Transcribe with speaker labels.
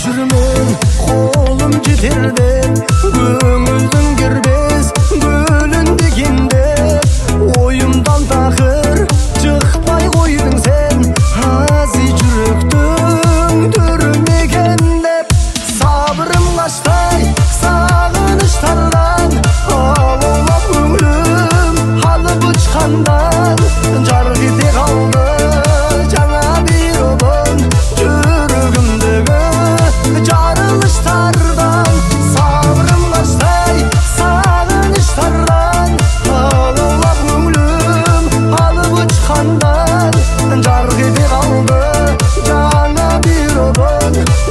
Speaker 1: жүрмін қолым жетерден көңілдің кербез гүлін дегенде ойымдан тақыр шықпай қойдың сен ази жүректің түрмеген деп сабырым қаштай сағыныштардан алаулап көңілім алып ұшқандан жарқ ете қалды жаңа бір ұлын жүрегімдегі жарылыштардан сабырым қаштай сағыныштардан алаулап көңілім алып ұшқандан жарқ ете қалды жаңа бір ұлын